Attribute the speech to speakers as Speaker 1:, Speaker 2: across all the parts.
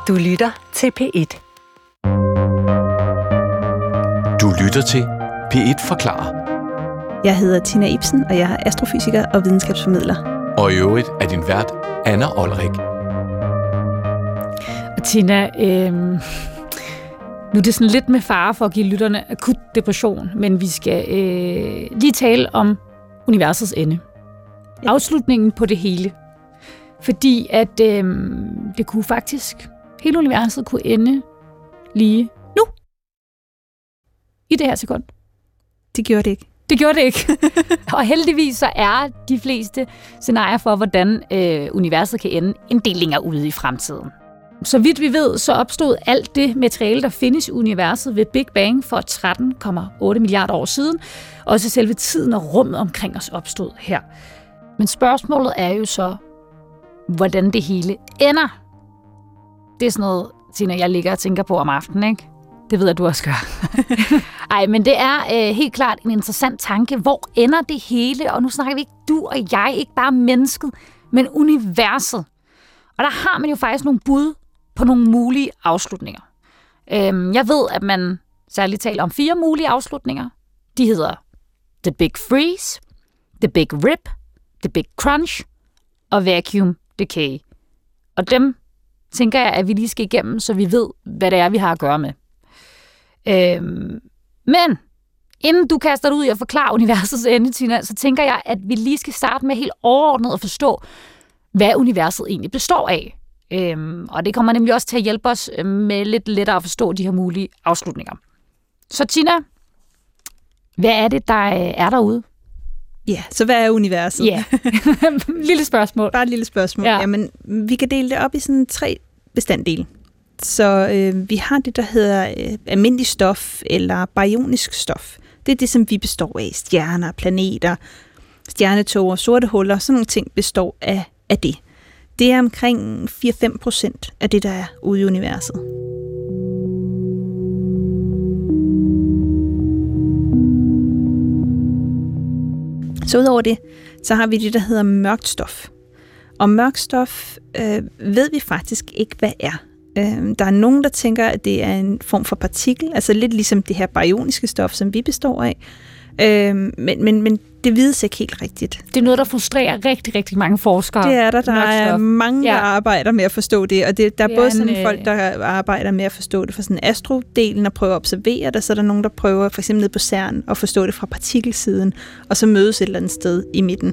Speaker 1: Du lytter til P1.
Speaker 2: Du lytter til P1 forklarer.
Speaker 3: Jeg hedder Tina Ibsen, og jeg er astrofysiker og videnskabsformidler.
Speaker 2: Og i øvrigt er din vært Anna Olrik.
Speaker 4: Og Tina, nu er det sådan lidt med fare for at give lytterne akut depression, men vi skal lige tale om universets ende. Ja. Afslutningen på det hele. Fordi at det kunne faktisk, hele universet kunne ende lige nu. I det her sekund.
Speaker 3: Det gjorde det ikke.
Speaker 4: Det gjorde det ikke. Og heldigvis så er de fleste scenarier for, hvordan universet kan ende, en del længere ude i fremtiden. Så vidt vi ved, så opstod alt det materiale, der findes i universet ved Big Bang for 13,8 milliarder år siden. Også selve tiden og rummet omkring os opstod her. Men spørgsmålet er jo så, hvordan det hele ender. Det er sådan noget, Tina, jeg ligger og tænker på om aftenen, ikke? Det ved jeg, du også gør. Ej, men det er helt klart en interessant tanke. Hvor ender det hele? Og nu snakker vi ikke du og jeg, ikke bare mennesket, men universet. Og der har man jo faktisk nogle bud på nogle mulige afslutninger. Jeg ved, at man særligt taler om 4 mulige afslutninger. De hedder The Big Freeze, The Big Rip, The Big Crunch og Vacuum Decay. Og dem tænker jeg, at vi lige skal igennem, så vi ved, hvad det er, vi har at gøre med. Men inden du kaster dig ud i at forklare universets ende, Tina, så tænker jeg, at vi lige skal starte med helt overordnet at forstå, hvad universet egentlig består af. Og det kommer nemlig også til at hjælpe os med lidt lettere at forstå de her mulige afslutninger. Så Tina, hvad er det, der er derude?
Speaker 3: Ja, så hvad er universet?
Speaker 4: Ja, lille spørgsmål.
Speaker 3: Bare et lille spørgsmål.
Speaker 4: Ja.
Speaker 3: Jamen, vi kan dele det op i sådan 3 bestanddele. Så vi har det, der hedder almindelig stof eller baryonisk stof. Det er det, som vi består af. Stjerner, planeter, stjernetoger, sorte huller, sådan nogle ting består af det. Det er omkring 4-5% af det, der er ude i universet. Så udover det, så har vi det, der hedder mørkt stof. Og mørkt stof ved vi faktisk ikke, hvad er. Der er nogen, der tænker, at det er en form for partikel, altså lidt ligesom det her baryoniske stof, som vi består af. Men det vides ikke helt rigtigt.
Speaker 4: Det er noget, der frustrerer rigtig, rigtig mange forskere.
Speaker 3: Det er der. Der er mange, der arbejder med at forstå det. Og der er både sådan folk, der arbejder med at forstå det fra sådan astrodelen og prøver at observere det, så er der nogen, der prøver for eksempel ned på CERN at forstå det fra partikelsiden, og så mødes et eller andet sted i midten.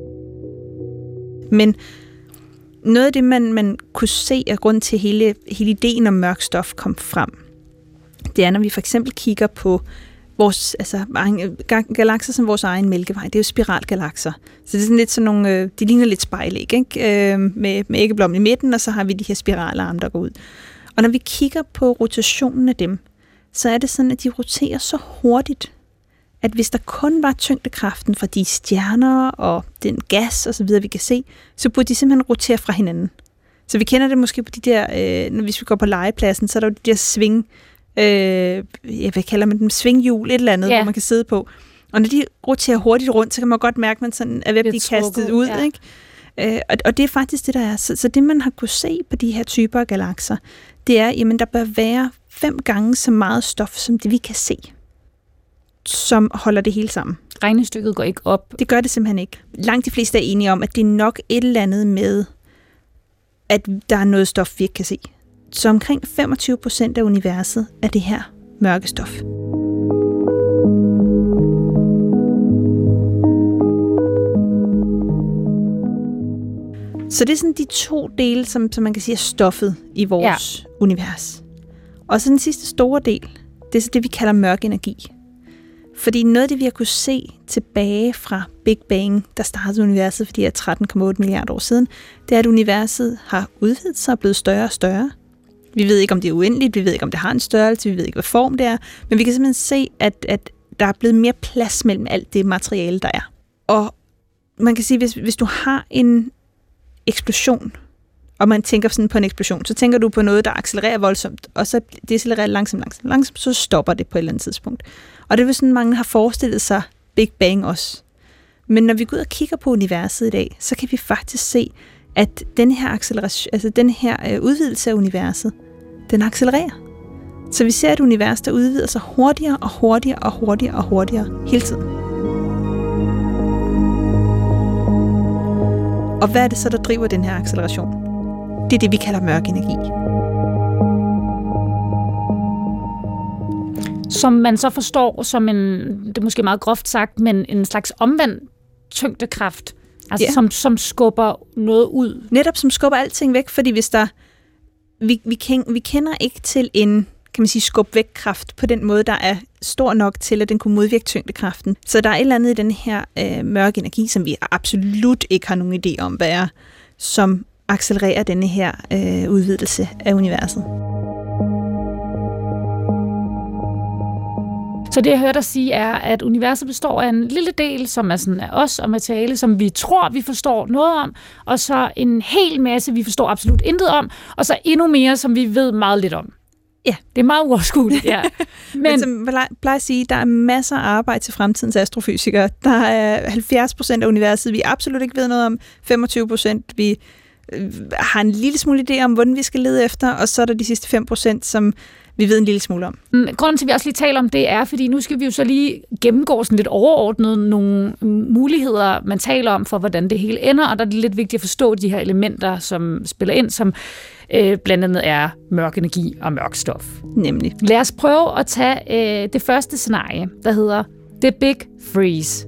Speaker 3: Men noget af det, man kunne se af grund til hele ideen om mørk stof kom frem, det er, når vi for eksempel kigger på vores galakser som vores egen mælkevej. Det er jo spiralgalakser. Så det er sådan lidt sådan nogle, de ligner lidt spejlæg, ikke? Med æggeblom i midten, og så har vi de her spiralarme, der går ud. Og når vi kigger på rotationen af dem, så er det sådan, at de roterer så hurtigt, at hvis der kun var tyngdekraften fra de stjerner og den gas og så videre, vi kan se, så burde de simpelthen rotere fra hinanden. Så vi kender det måske på de der, hvis vi går på legepladsen, så er der jo de der sving, hvad kalder man dem, svinghjul, et eller andet, hvor man kan sidde på. Og når de roterer hurtigt rundt, så kan man godt mærke, at man sådan er ved at blive kastet ud. Ja. Ikke? Og det er faktisk det, der er. Så det, man har kunne se på de her typer af galakser, det er, jamen der bør være 5 gange så meget stof, som det vi kan se, som holder det hele sammen.
Speaker 4: Regnestykket går ikke op.
Speaker 3: Det gør det simpelthen ikke. Langt de fleste er enige om, at det er nok et eller andet med, at der er noget stof, vi ikke kan se. Så omkring 25% af universet er det her mørke stof. Så det er sådan de 2 dele, som man kan sige er stoffet i vores univers. Og så den sidste store del, det er så det, vi kalder mørk energi. Fordi noget af det, vi har kunne se tilbage fra Big Bang, der startede universet for de her 13,8 milliarder år siden, det er, at universet har udvidet sig og blevet større og større. Vi ved ikke, om det er uendeligt, vi ved ikke, om det har en størrelse, vi ved ikke, hvad form det er, men vi kan simpelthen se, at der er blevet mere plads mellem alt det materiale, der er. Og man kan sige, hvis du har en eksplosion, og man tænker sådan på en eksplosion, så tænker du på noget, der accelererer voldsomt, og så decelererer langsomt, så stopper det på et eller andet tidspunkt. Og det er sådan, mange har forestillet sig Big Bang også. Men når vi går ud og kigger på universet i dag, så kan vi faktisk se, at den her acceleration, altså den her udvidelse af universet, den accelererer. Så vi ser et univers, der udvider sig hurtigere og hurtigere og hurtigere og hurtigere hele tiden. Og hvad er det så, der driver den her acceleration? Det er det, vi kalder mørk energi.
Speaker 4: Som man så forstår som det er måske meget groft sagt, men en slags omvendt tyngdekraft, altså som skubber noget ud.
Speaker 3: Netop som skubber alting væk, fordi hvis der vi kender ikke til en, kan man sige, skub væk kraft på den måde, der er stor nok til, at den kunne modvirke tyngdekraften. Så der er et eller andet i den her mørke energi, som vi absolut ikke har nogen idé om, hvad er, som accelererer denne her udvidelse af universet.
Speaker 4: Så det, jeg hørte dig sige, er, at universet består af en lille del, som er sådan af os og materiale, som vi tror, vi forstår noget om, og så en hel masse, vi forstår absolut intet om, og så endnu mere, som vi ved meget lidt om.
Speaker 3: Ja.
Speaker 4: Det er meget uoverskueligt, ja.
Speaker 3: Men som jeg plejer at sige, der er masser af arbejde til fremtidens astrofysikere. Der er 70% af universet, vi absolut ikke ved noget om, 25% vi har en lille smule idé om, hvordan vi skal lede efter, og så er der de sidste 5%, som vi ved en lille smule om.
Speaker 4: Grunden til, at vi også lige taler om det, er, fordi nu skal vi jo så lige gennemgå sådan lidt overordnet nogle muligheder, man taler om for, hvordan det hele ender, og der er det lidt vigtigt at forstå de her elementer, som spiller ind, som blandt andet er mørk energi og mørk stof.
Speaker 3: Nemlig.
Speaker 4: Lad os prøve at tage det første scenarie, der hedder The Big Freeze.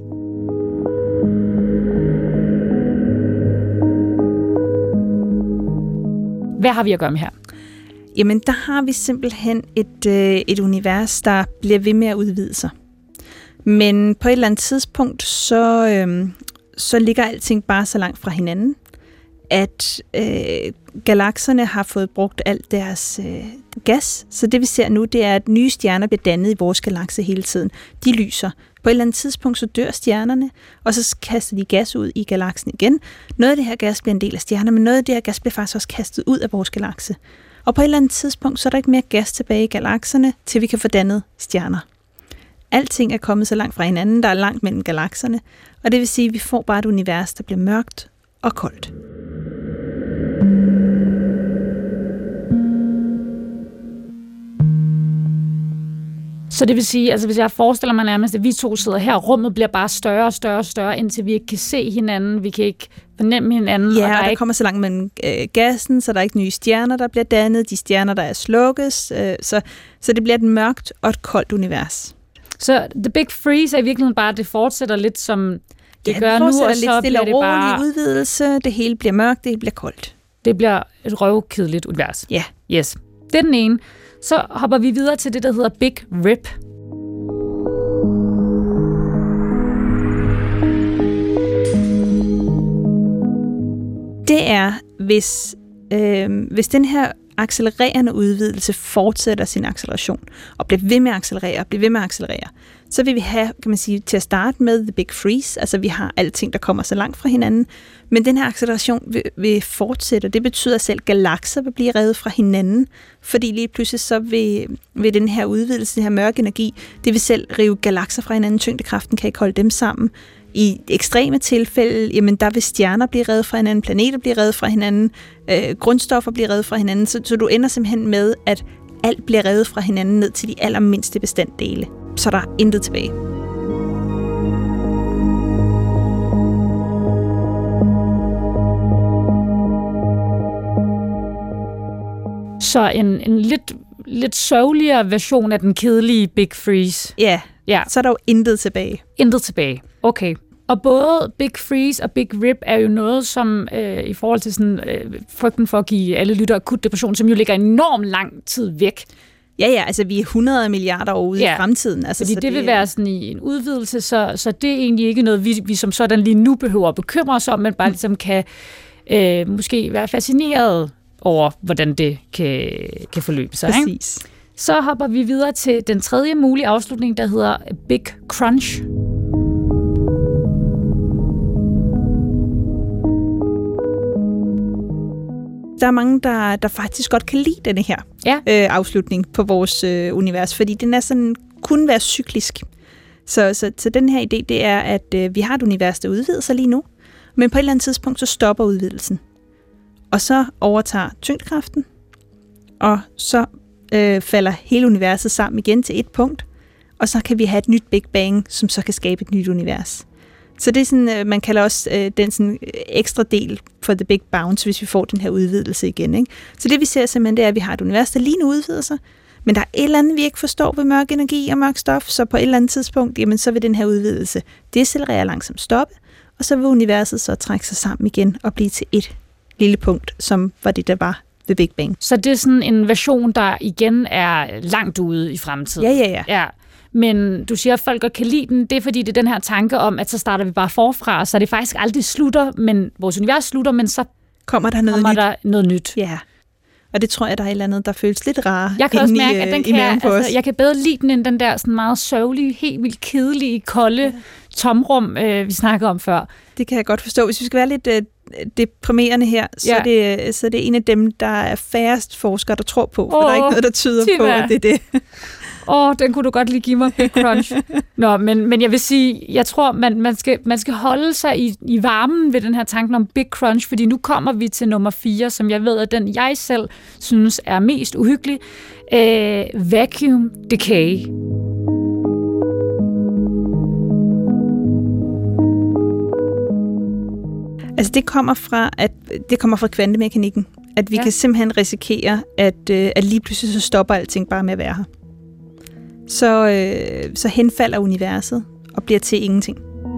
Speaker 4: Hvad har vi at gøre med her?
Speaker 3: Jamen, der har vi simpelthen et univers, der bliver ved med at udvide sig. Men på et eller andet tidspunkt, så ligger alting bare så langt fra hinanden, at galakserne har fået brugt alt deres gas. Så det vi ser nu, det er, at nye stjerner bliver dannet i vores galakse hele tiden. De lyser. På et eller andet tidspunkt, så dør stjernerne, og så kaster de gas ud i galaksen igen. Noget af det her gas bliver en del af stjerner, men noget af det her gas bliver faktisk også kastet ud af vores galakse. Og på et eller andet tidspunkt, så er der ikke mere gas tilbage i galakserne, til vi kan få dannet stjerner. Alting er kommet så langt fra hinanden, der er langt mellem galakserne, og det vil sige, at vi får bare et univers, der bliver mørkt og koldt.
Speaker 4: Så det vil sige, altså hvis jeg forestiller mig nærmest, at vi to sidder her, rummet bliver bare større og større og større, indtil vi ikke kan se hinanden, vi kan ikke fornemme hinanden.
Speaker 3: Ja,
Speaker 4: og
Speaker 3: der kommer så langt mellem gassen, så der er ikke nye stjerner, der bliver dannet, de stjerner, der er slukkes, så det bliver et mørkt og et koldt univers.
Speaker 4: Så The Big Freeze er i virkeligheden bare, at det fortsætter lidt som det gør nu, og så bliver det bare
Speaker 3: udvidelse, det hele bliver mørkt, det hele bliver koldt.
Speaker 4: Det bliver et røvkedeligt univers.
Speaker 3: Ja.
Speaker 4: Yes. Det er den ene. Så hopper vi videre til det, der hedder Big Rip.
Speaker 3: Det er, hvis den her accelererende udvidelse fortsætter sin acceleration, og bliver ved med at accelerere, så vil vi have, kan man sige, til at starte med The Big Freeze, altså vi har alting, der kommer så langt fra hinanden, men den her acceleration vil fortsætte, det betyder, at selv galakser vil blive revet fra hinanden, fordi lige pludselig så vil den her udvidelse, den her mørke energi, det vil selv rive galakser fra hinanden, tyngdekraften kan ikke holde dem sammen. I ekstreme tilfælde, jamen der vil stjerner blive revet fra hinanden, planeter blive revet fra hinanden, grundstoffer bliver revet fra hinanden, så du ender simpelthen med, at alt bliver revet fra hinanden ned til de allermindste bestanddele. Så der er intet tilbage.
Speaker 4: Så en lidt sørgeligere version af den kedelige Big Freeze.
Speaker 3: Ja, så er der jo intet tilbage.
Speaker 4: Intet tilbage, okay. Og både Big Freeze og Big Rip er jo noget, som i forhold til sådan, frygten for at give alle lyttere akut depression, som jo ligger enormt lang tid væk.
Speaker 3: Ja, altså vi er 100 milliarder år ude i fremtiden. Altså,
Speaker 4: fordi det vil være sådan i en udvidelse, så det er egentlig ikke noget, vi som sådan lige nu behøver at bekymre os om, men bare ligesom kan måske være fascineret over, hvordan det kan forløbe sig.
Speaker 3: Præcis.
Speaker 4: Ikke? Så hopper vi videre til den tredje mulige afslutning, der hedder Big Crunch.
Speaker 3: Der er mange, der faktisk godt kan lide denne her afslutning på vores univers, fordi den er sådan, kunne være cyklisk. Så den her idé, det er, at vi har et univers, der udvider sig lige nu, men på et eller andet tidspunkt, så stopper udvidelsen. Og så overtager tyngdekraften, og så falder hele universet sammen igen til et punkt, og så kan vi have et nyt Big Bang, som så kan skabe et nyt univers. Så det er sådan, man kalder også den sådan ekstra del for The Big Bounce, hvis vi får den her udvidelse igen. Ikke? Så det vi ser simpelthen, det er, at vi har et univers, der lige nu udvider sig, men der er et eller andet, vi ikke forstår ved mørk energi og mørk stof, så på et eller andet tidspunkt, jamen, så vil den her udvidelse decelerere langsomt stoppe, og så vil universet så trække sig sammen igen og blive til et lille punkt, som var det, der var ved Big Bang.
Speaker 4: Så det er sådan en version, der igen er langt ude i fremtiden. Ja. Men du siger, at folk godt kan lide den. Det er fordi, det er den her tanke om, at så starter vi bare forfra, så det faktisk aldrig slutter, men vores univers slutter, men så
Speaker 3: kommer der noget nyt. Ja. Og det tror jeg, der er et eller andet, der føles lidt rare.
Speaker 4: Jeg kan også mærke, at jeg kan bedre lide den, end den der sådan meget sørgelige, helt vildt kedelige, kolde tomrum, vi snakkede om før.
Speaker 3: Det kan jeg godt forstå. Hvis vi skal være lidt deprimerende her, så er det en af dem, der er færrest forskere, der tror på, for der er ikke noget, der tyder på, at det er det.
Speaker 4: Den kunne du godt lige give mig, Big Crunch. Nå, men jeg vil sige, jeg tror, man skal holde sig i varmen ved den her tanken om Big Crunch, fordi nu kommer vi til nummer 4, som jeg ved, at den jeg selv synes er mest uhyggelig. Vacuum Decay.
Speaker 3: Altså det kommer fra kvantemekanikken, at vi kan simpelthen risikere, at lige pludselig så stopper alting bare med at være her. Så henfalder universet og bliver til ingenting.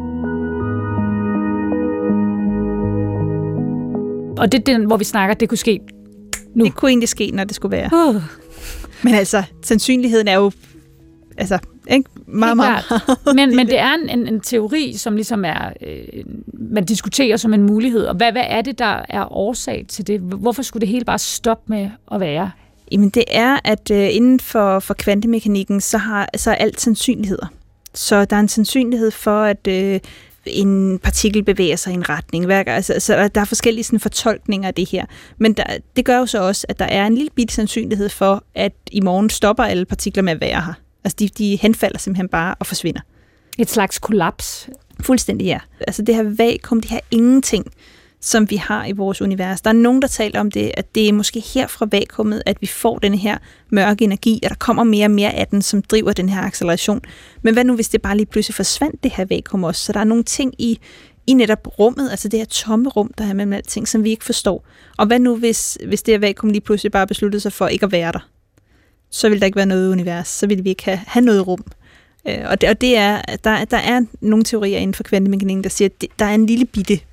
Speaker 4: Og det er den, hvor vi snakker, det kunne ske nu.
Speaker 3: Det kunne egentlig ske, når det skulle være. Men altså, sandsynligheden er jo ikke meget. Men
Speaker 4: det er en teori, som ligesom er, man diskuterer som en mulighed. Og hvad er det, der er årsag til det? Hvorfor skulle det hele bare stoppe med at være?
Speaker 3: Jamen det er, at inden for kvantemekanikken, så er alt sandsynligheder. Så der er en sandsynlighed for, at en partikel bevæger sig i en retning. Så der er forskellige sådan, fortolkninger af det her. Men det gør jo så også, at der er en lille bitte sandsynlighed for, at i morgen stopper alle partikler med at være her. Altså de henfalder simpelthen bare og forsvinder.
Speaker 4: Et slags kollaps?
Speaker 3: Fuldstændig, ja. Altså det her vakuum, det her ingenting, som vi har i vores univers. Der er nogen, der taler om det, at det er måske her fra vakuumet, at vi får den her mørke energi, og der kommer mere og mere af den, som driver den her acceleration. Men hvad nu, hvis det bare lige pludselig forsvandt, det her vakuum også? Så der er nogle ting i netop rummet, altså det her tomme rum, der er mellem alting, som vi ikke forstår. Og hvad nu, hvis det her vakuum lige pludselig bare besluttede sig for ikke at være der? Så vil der ikke være noget univers, så vil vi ikke have noget rum. Og det er, der er nogle teorier inden for kvantemekanikken, der siger, at der er en lille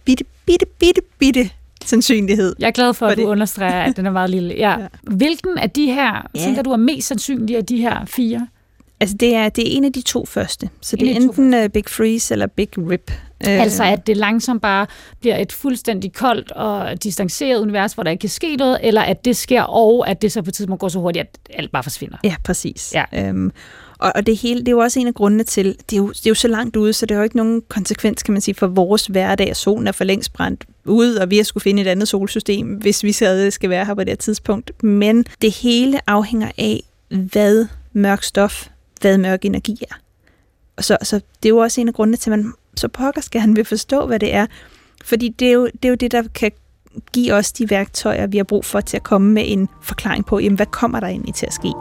Speaker 3: bitte sandsynlighed.
Speaker 4: Jeg er glad for, at du understreger, at den er meget lille. Ja. Hvilken af de her, tænker du, er mest sandsynlig af de her 4?
Speaker 3: Altså det er en af de 2 første. Så det er enten Big Freeze eller Big Rip.
Speaker 4: Altså at det langsomt bare bliver et fuldstændig koldt og distanceret univers, hvor der ikke kan ske noget, eller at det sker, og at det så på et tidspunkt går så hurtigt, at alt bare forsvinder.
Speaker 3: Ja, præcis. Ja. Og det hele, det er jo også en af grundene til, det er jo så langt ude, så det har jo ikke nogen konsekvens, kan man sige, for vores hverdag. Solen er for længst brændt ud, og vi har skulle finde et andet solsystem, hvis vi skal være her på det her tidspunkt. Men det hele afhænger af, hvad mørk stof, hvad mørk energi er. Og så det er jo også en af grundene til, at man så pokkers gerne vil forstå, hvad det er. Fordi det er jo det, der kan give os de værktøjer, vi har brug for til at komme med en forklaring på, jamen, hvad kommer der egentlig til at ske?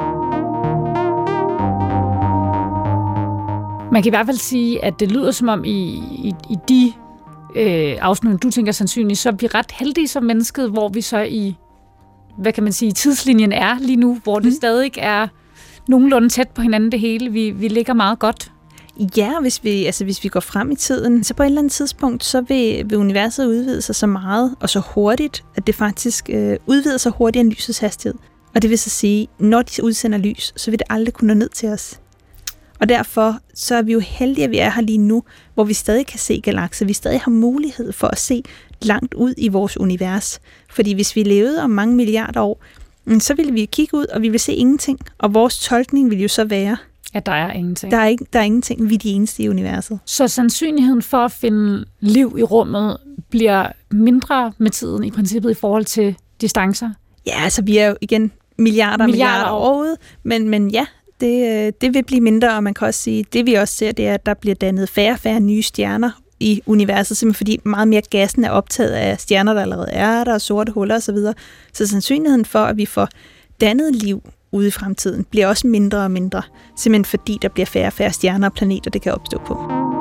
Speaker 4: Man kan i hvert fald sige, at det lyder som om i de afsnit, du tænker sandsynligt, så er vi ret heldige som mennesket, hvor vi så i, hvad kan man sige, tidslinjen er lige nu, hvor det stadig er nogenlunde tæt på hinanden det hele. Vi ligger meget godt.
Speaker 3: Ja, hvis vi går frem i tiden, så på et eller andet tidspunkt, så vil universet udvide sig så meget og så hurtigt, at det faktisk udvider sig hurtigere end lysets hastighed. Og det vil så sige, når de udsender lys, så vil det aldrig kunne nå ned til os. Og derfor så er vi jo heldige, at vi er her lige nu, hvor vi stadig kan se galakser. Vi stadig har mulighed for at se langt ud i vores univers. Fordi hvis vi levede om mange milliarder år, så ville vi kigge ud, og vi ville se ingenting. Og vores tolkning ville jo så være,
Speaker 4: at der er ingenting.
Speaker 3: Der er ingenting. Vi er de eneste i universet.
Speaker 4: Så sandsynligheden for at finde liv i rummet bliver mindre med tiden i princippet i forhold til distancer?
Speaker 3: Ja, altså vi er jo igen milliarder år ude, men ja, det vil blive mindre, og man kan også sige, det vi også ser, det er, at der bliver dannet færre nye stjerner i universet, simpelthen fordi meget mere gassen er optaget af stjerner, der allerede er der, og sorte huller osv. Så sandsynligheden for, at vi får dannet liv ude i fremtiden, bliver også mindre og mindre, simpelthen fordi der bliver færre og færre stjerner og planeter, det kan opstå på.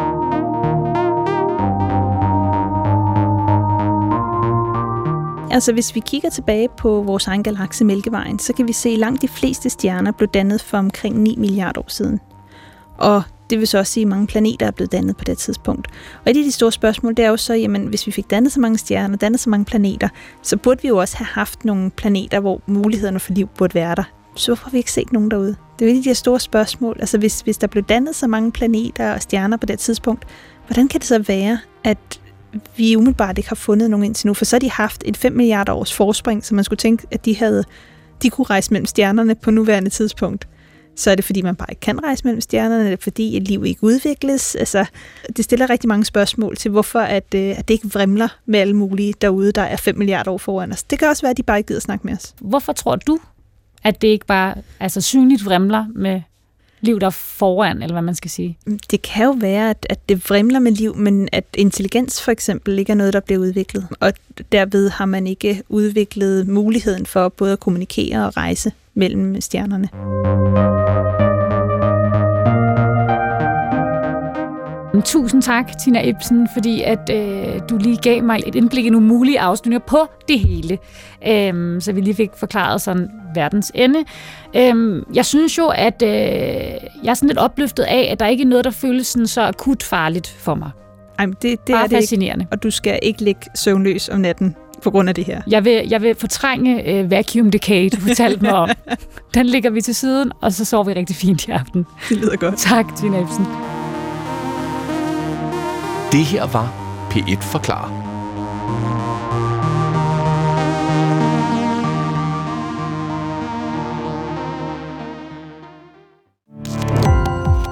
Speaker 3: Altså hvis vi kigger tilbage på vores egen galakse Mælkevejen, så kan vi se, at langt de fleste stjerner blev dannet for omkring 9 milliarder år siden. Og det vil så også sige, at mange planeter er blevet dannet på det tidspunkt. Og et af de store spørgsmål, det er jo så, jamen, hvis vi fik dannet så mange stjerner, dannet så mange planeter, så burde vi jo også have haft nogle planeter, hvor mulighederne for liv burde være der. Så hvorfor har vi ikke set nogen derude? Det er jo et af de store spørgsmål. Altså hvis der blev dannet så mange planeter og stjerner på det tidspunkt, hvordan kan det så være, at vi umiddelbart ikke har fundet nogen indtil nu? For så har de haft et 5 milliarder års forspring, så man skulle tænke, at de kunne rejse mellem stjernerne på nuværende tidspunkt. Så er det, fordi man bare ikke kan rejse mellem stjernerne, eller fordi liv ikke udvikles. Altså, det stiller rigtig mange spørgsmål til, hvorfor at det ikke vrimler med alle mulige derude, der er 5 milliarder år foran os. Det kan også være, at de bare ikke gider snakke med os.
Speaker 4: Hvorfor tror du, at det ikke bare synligt vrimler med liv, der er foran, eller hvad man skal sige?
Speaker 3: Det kan jo være, at det vrimler med liv, men at intelligens for eksempel ikke er noget, der bliver udviklet. Og derved har man ikke udviklet muligheden for både at kommunikere og rejse mellem stjernerne.
Speaker 4: Tusind tak, Tina Ibsen, fordi at du lige gav mig et indblik i nogle mulige afslutninger på det hele. Så vi lige fik forklaret sådan verdens ende. Jeg synes jo, at jeg er sådan lidt opløftet af, at der ikke er noget, der føles sådan så akut farligt for mig.
Speaker 3: Ej, det
Speaker 4: bare
Speaker 3: er det
Speaker 4: fascinerende.
Speaker 3: Ikke. Og du skal ikke ligge søvnløs om natten på grund af det her.
Speaker 4: Jeg vil fortrænge vacuum decay, du fortalte mig om. Den lægger vi til siden, og så sover vi rigtig fint i aften.
Speaker 3: Det lyder godt.
Speaker 4: Tak, Tina Ibsen.
Speaker 2: Det her var P1 Forklarer.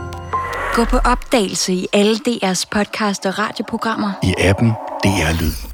Speaker 1: Gå på opdagelse i alle DR's podcast og radioprogrammer.
Speaker 5: I appen DR Lyd.